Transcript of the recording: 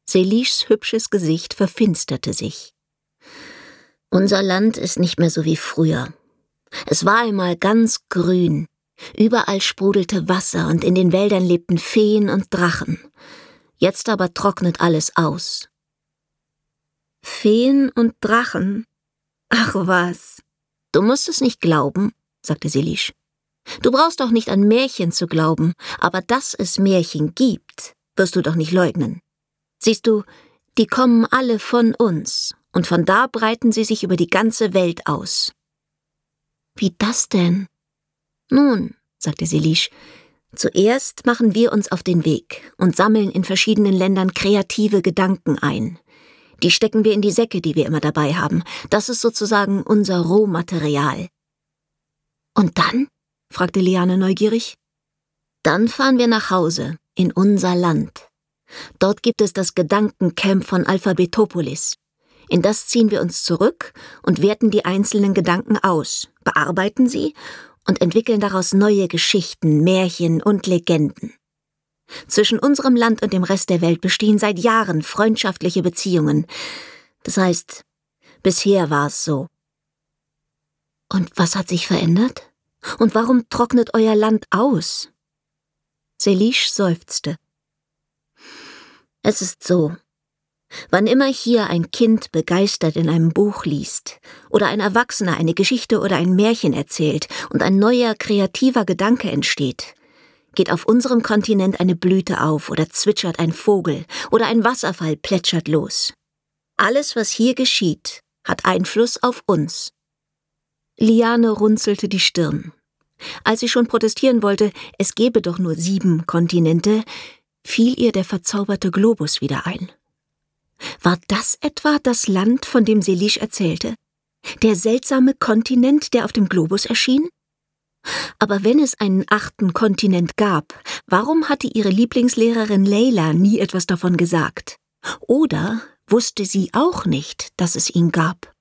Selischs hübsches Gesicht verfinsterte sich. »Unser Land ist nicht mehr so wie früher. Es war einmal ganz grün. Überall sprudelte Wasser und in den Wäldern lebten Feen und Drachen. Jetzt aber trocknet alles aus.« »Feen und Drachen? Ach was. Du musst es nicht glauben«, sagte Selisch. »Du brauchst doch nicht an Märchen zu glauben, aber dass es Märchen gibt, wirst du doch nicht leugnen. Siehst du, die kommen alle von uns, und von da breiten sie sich über die ganze Welt aus.« »Wie das denn?« »Nun«, sagte Selisch, »zuerst machen wir uns auf den Weg und sammeln in verschiedenen Ländern kreative Gedanken ein. Die stecken wir in die Säcke, die wir immer dabei haben. Das ist sozusagen unser Rohmaterial.« »Und dann?«, fragte Liane neugierig. »Dann fahren wir nach Hause, in unser Land. Dort gibt es das Gedankencamp von Alphabetopolis. In das ziehen wir uns zurück und werten die einzelnen Gedanken aus, bearbeiten sie und entwickeln daraus neue Geschichten, Märchen und Legenden. Zwischen unserem Land und dem Rest der Welt bestehen seit Jahren freundschaftliche Beziehungen. Das heißt, bisher war es so.« »Und was hat sich verändert? Und warum trocknet euer Land aus?« Selisch seufzte. »Es ist so. Wann immer hier ein Kind begeistert in einem Buch liest oder ein Erwachsener eine Geschichte oder ein Märchen erzählt und ein neuer, kreativer Gedanke entsteht, geht auf unserem Kontinent eine Blüte auf oder zwitschert ein Vogel oder ein Wasserfall plätschert los. Alles, was hier geschieht, hat Einfluss auf uns.« Liane runzelte die Stirn. Als sie schon protestieren wollte, es gebe doch nur 7 Kontinente, fiel ihr der verzauberte Globus wieder ein. War das etwa das Land, von dem Selisch erzählte? Der seltsame Kontinent, der auf dem Globus erschien? Aber wenn es einen 8. Kontinent gab, warum hatte ihre Lieblingslehrerin Leila nie etwas davon gesagt? Oder wusste sie auch nicht, dass es ihn gab?